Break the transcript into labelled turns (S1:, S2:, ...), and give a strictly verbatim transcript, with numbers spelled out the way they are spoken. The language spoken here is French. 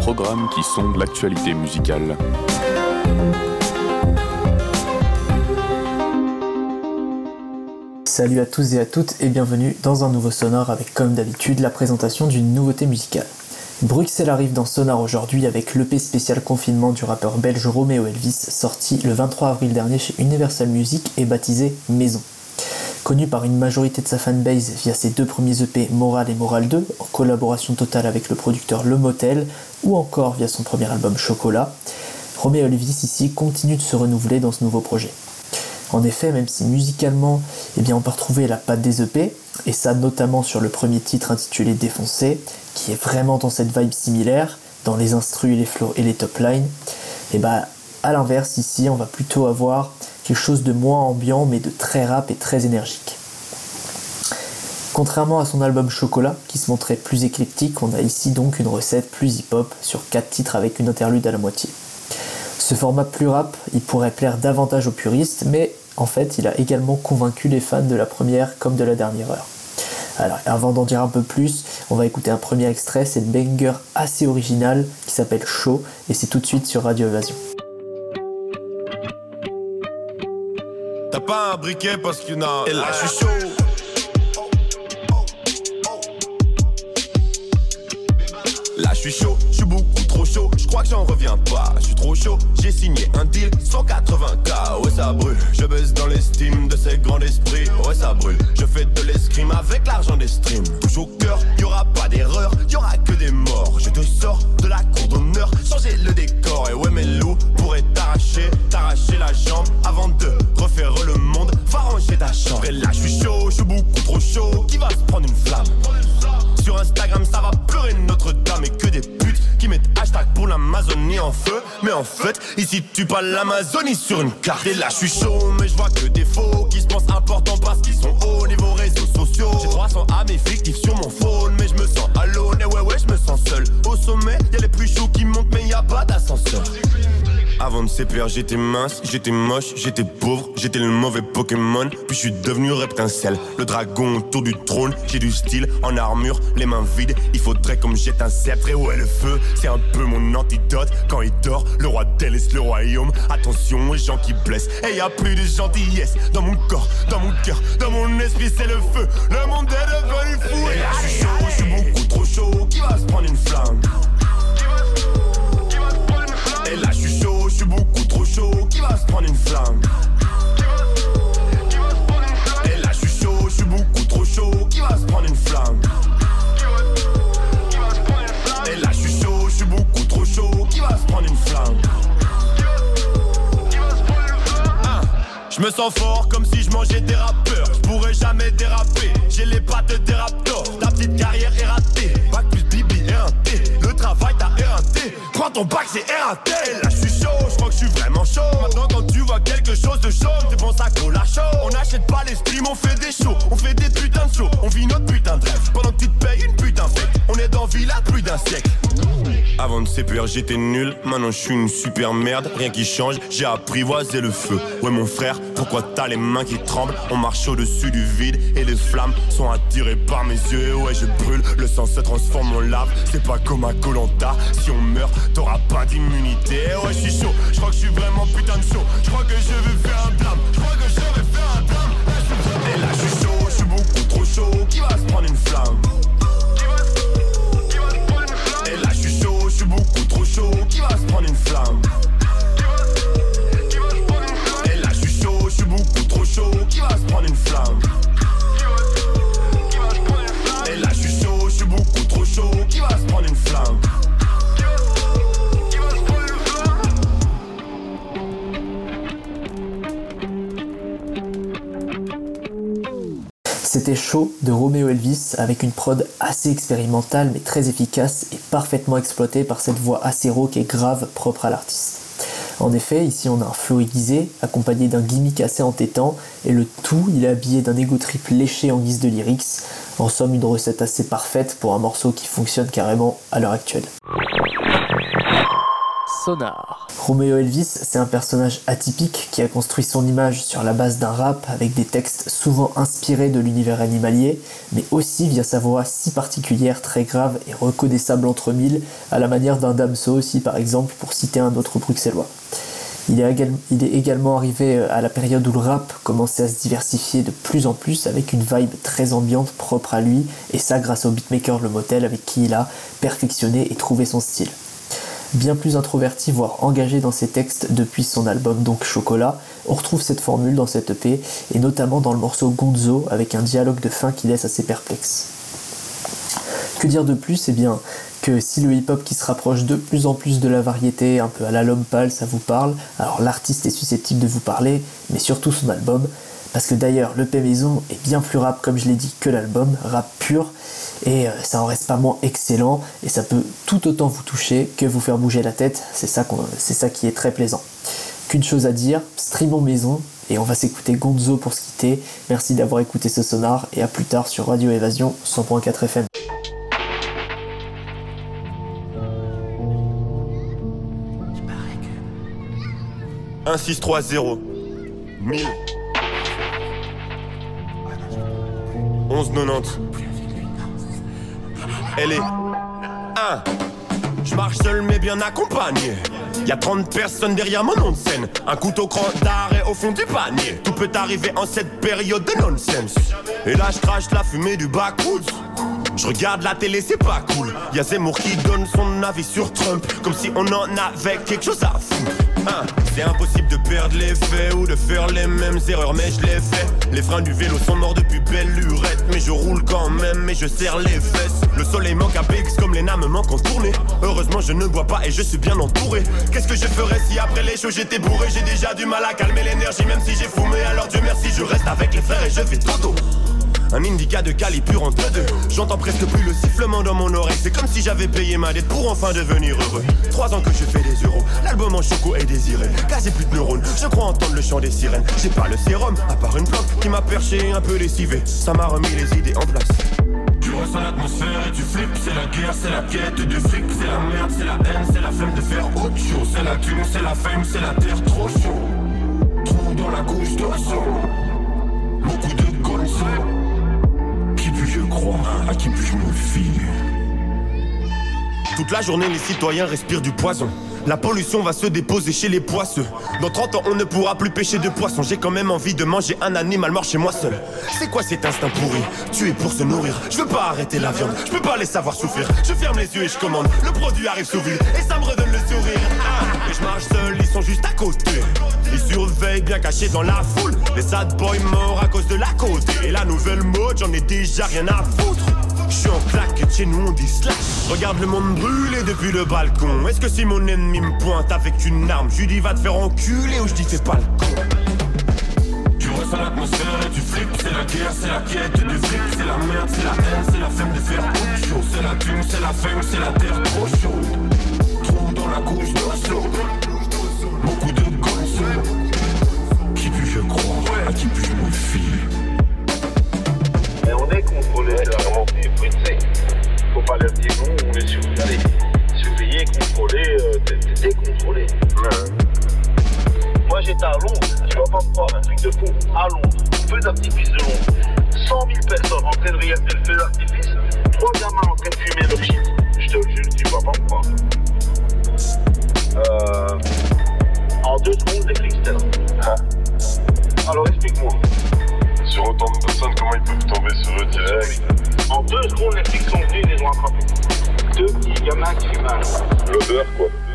S1: programmes qui sondent l'actualité musicale.
S2: Salut à tous et à toutes et bienvenue dans un nouveau Sonar avec comme d'habitude la présentation d'une nouveauté musicale. Bruxelles arrive dans Sonar aujourd'hui avec l'E P spécial confinement du rappeur belge Romeo Elvis, sorti le vingt-trois avril dernier chez Universal Music et baptisé Maison. Connu par une majorité de sa fanbase via ses deux premiers E P Moral et Moral deux, en collaboration totale avec le producteur Le Motel, ou encore via son premier album Chocolat, Romeo Elvis ici continue de se renouveler dans ce nouveau projet. En effet, même si musicalement, eh bien, on peut retrouver la patte des E P, et ça notamment sur le premier titre intitulé Défoncé, qui est vraiment dans cette vibe similaire, dans les instrus et les flows et les top lines, et bah à l'inverse ici on va plutôt avoir quelque chose de moins ambiant mais de très rap et très énergique. Contrairement à son album Chocolat, qui se montrait plus éclectique, on a ici donc une recette plus hip-hop sur quatre titres avec une interlude à la moitié. Ce format plus rap, il pourrait plaire davantage aux puristes, mais en fait, il a également convaincu les fans de la première comme de la dernière heure. Alors, avant d'en dire un peu plus, on va écouter un premier extrait, c'est le banger assez original qui s'appelle Chaud, et c'est tout de suite sur Radio Évasion.
S3: T'as pas un briquet parce qu'il y en a... Et là, je suis chaud. Là je suis chaud, je suis beaucoup trop chaud, je crois que j'en reviens pas, je suis trop chaud, j'ai signé un deal, cent quatre-vingts K, ouais ça brûle, je baisse dans l'estime de ces grands esprits, ouais ça brûle, je fais de l'escrime avec l'argent des streams, touche au cœur, y'aura pas d'erreur, y'aura que des morts, je te sors de la cour d'honneur, changer le décor, et ouais mes loups pourraient t'arracher, t'arracher la jambe, avant de refaire le monde, va ranger ta chambre, et là je suis chaud, je suis beaucoup trop chaud, qui va se prendre une flamme? Sur Instagram ça va pleurer Notre-Dame et que des putes qui mettent hashtag pour l'Amazonie en feu. Mais en fait ici tu pas l'Amazonie sur une carte. Et là je suis chaud mais je vois que des faux qui se pensent importants parce qu'ils sont hauts niveau réseaux sociaux. J'ai trois cents amis fictifs sur mon phone mais je me sens alone. Et ouais ouais je me sens seul. Au sommet y'a les plus chauds qui montent mais y'a pas d'ascenseur. Avant de C P R j'étais mince, j'étais moche, j'étais pauvre, j'étais le mauvais Pokémon. Puis je suis devenu reptincelle, le dragon autour du trône. J'ai du style en armure, les mains vides, il faudrait comme jette un sceptre. Et ouais le feu, c'est un peu mon antidote. Quand il dort, le roi délaisse le royaume. Attention aux gens qui blessent, et y a plus de gentillesse. Dans mon corps, dans mon cœur, dans mon esprit c'est le feu. Le monde est devenu fou. Et là je suis chaud, je suis beaucoup trop chaud. Qui va se prendre une flamme? Et là je suis chaud, je suis beaucoup trop chaud. Qui va se prendre une flamme? Et là je suis chaud, je suis beaucoup trop chaud. Qui va se prendre une flamme? Et là je suis chaud, je suis beaucoup trop chaud. Qui va se prendre une flamme? Ah, je me sens fort comme si je mangeais des rappeurs. Je pourrais jamais déraper, j'ai les pattes des raptors. Ta petite carrière est ratée, bac plus bibi éreinté. Le travail t'a éreinté, prends ton bac c'est éreinté. Là je suis chaud, je crois que je suis vraiment chaud. Maintenant quand tu vois quelque chose de chaud, c'est bon ça colle à chaud. On n'achète pas les streams, on fait des shows. On fait des putains de shows, on vit notre putain de rêve. Pendant que tu te payes une putain fête, on est dans Villa plus d'un siècle. Avant de C P R j'étais nul, maintenant je suis une super merde. Rien qui change, j'ai apprivoisé le feu. Ouais mon frère, pourquoi t'as les mains qui tremblent? On marche au-dessus du vide et les flammes sont attirées par mes yeux. Ouais je brûle, le sang se transforme en lave. C'est pas comme un Koh-Lanta, si on meurt t'auras pas d'immunité. Ouais je suis chaud, je crois que je suis vraiment putain de chaud. Je crois que je vais faire un drame, je crois que je vais faire un drame. Et là je suis chaud, je suis beaucoup trop chaud. Qui va se prendre une flamme? Et là je suis chaud, je suis beaucoup trop chaud. Qui va se prendre une flamme? Et là je suis chaud, je suis beaucoup trop chaud. Qui va se prendre une flamme? Et là je suis chaud, je suis beaucoup trop chaud. Qui va se prendre une flamme?
S2: C'était Chaud de Romeo Elvis avec une prod assez expérimentale mais très efficace et parfaitement exploitée par cette voix assez rauque et grave propre à l'artiste. En effet, ici on a un flow aiguisé accompagné d'un gimmick assez entêtant et le tout il est habillé d'un ego trip léché en guise de lyrics. En somme une recette assez parfaite pour un morceau qui fonctionne carrément à l'heure actuelle. Sonar. Romeo Elvis, c'est un personnage atypique qui a construit son image sur la base d'un rap avec des textes souvent inspirés de l'univers animalier, mais aussi via sa voix si particulière, très grave et reconnaissable entre mille, à la manière d'un Damso aussi par exemple, pour citer un autre bruxellois. Il est, égal, il est également arrivé à la période où le rap commençait à se diversifier de plus en plus avec une vibe très ambiante propre à lui, et ça grâce au beatmaker Le Motel avec qui il a perfectionné et trouvé son style. Bien plus introverti, voire engagé dans ses textes depuis son album donc Chocolat, on retrouve cette formule dans cette E P, et notamment dans le morceau Gonzo avec un dialogue de fin qui laisse assez perplexe. Que dire de plus ? Eh bien, que si le hip-hop qui se rapproche de plus en plus de la variété, un peu à la L'Homme Pâle, ça vous parle, alors l'artiste est susceptible de vous parler, mais surtout son album, parce que d'ailleurs l'E P Maison est bien plus rap, comme je l'ai dit, que l'album, rap pur, et euh, ça en reste pas moins excellent, et ça peut tout autant vous toucher que vous faire bouger la tête, c'est ça, qu'on, c'est ça qui est très plaisant. Qu'une chose à dire, streamons Maison, et on va s'écouter Gonzo pour se quitter. Merci d'avoir écouté ce sonar, et à plus tard sur Radio Évasion cent point quatre F M.
S3: un six trois zéro mille onze quatre-vingt-dix. Elle est un. Je marche seul mais bien accompagné. Y'a trente personnes derrière mon nom de scène. Un couteau cran d'arrêt au fond du panier. Tout peut arriver en cette période de nonsense. Et là je crache la fumée du backwoods. Je regarde la télé, c'est pas cool. Y'a Zemmour qui donne son avis sur Trump, comme si on en avait quelque chose à foutre. Hein, c'est impossible de perdre les faits ou de faire les mêmes erreurs, mais je les fais. Les freins du vélo sont morts depuis belle lurette, mais je roule quand même, mais je serre les fesses. Le soleil manque à B X comme les nains me manquent en tournée. Heureusement je ne bois pas et je suis bien entouré. Qu'est-ce que je ferais si après les shows j'étais bourré? J'ai déjà du mal à calmer l'énergie même si j'ai fumé. Alors Dieu merci, je reste avec les frères et je fais dodo. Un indica de calibre entre deux. J'entends presque plus le sifflement dans mon oreille. C'est comme si j'avais payé ma dette pour enfin devenir heureux. Trois ans que je fais des euros, l'album en choco est désiré. Quasi plus de neurones, je crois entendre le chant des sirènes. J'ai pas le sérum, à part une plante qui m'a perché un peu lessivé. Ça m'a remis les idées en place. Tu ressens l'atmosphère et tu flippes. C'est la guerre, c'est la quête du fric. C'est la merde, c'est la haine, c'est la flemme de faire autre chose. C'est la thune, c'est la fame, c'est la terre trop chaud. Trou dans la couche d'oiseau. Beaucoup de gonzo. Qui puis-je croire, à qui puis-je me fier? Toute la journée les citoyens respirent du poison. La pollution va se déposer chez les poisseux. Dans trente ans on ne pourra plus pêcher de poisson. J'ai quand même envie de manger un animal mort chez moi seul. C'est quoi cet instinct pourri? Tuer pour se nourrir. Je veux pas arrêter la viande, je peux pas les savoir souffrir. Je ferme les yeux et je commande, le produit arrive sous vide et ça me redonne le sourire. Ah, et je marche seul, ils sont juste à côté. Ils surveillent bien cachés dans la foule. Les sad boys morts à cause de la côte. Et la nouvelle mode, j'en ai déjà rien à foutre. Je suis en claque, chez nous on dit slash. Regarde le monde brûler depuis le balcon. Est-ce que si mon ennemi me pointe avec une arme, je lui dis va te faire enculer ou je dis fais pas le con? Tu ressens l'atmosphère et tu flippes. C'est la guerre, c'est la quête du fric. C'est la merde, c'est la haine, c'est la flemme de faire autre chose. C'est la thune, c'est la fame, c'est la terre trop chaude. Trou dans la couche d'oiseau. Beaucoup de gonzo. Qui puis-je croire, à qui puis-je me fier?
S4: Mais on est contrôlé, c'est la volonté pressée. Faut pas leur dire non, on est surveillé. Surveillé, contrôlé, euh, t'es, t'es contrôlé. Ouais. Moi j'étais à Londres, tu vas pas me croire, un truc de fou. À Londres, feu d'artifice de Londres. cent mille personnes en train de regarder le feu d'artifice. Trois gamins en train de fumer leur shit. Je te le jure, tu vas pas me croire. Euh, en deux secondes, les flics étaient là. Hein? Alors explique-moi.
S5: Sur autant de personnes, comment ils peuvent tomber sur eux direct?
S4: En deux secondes, les flics sont venus et les ont attrapés. Deux petits gamins qui fument un.
S5: L'odeur, quoi.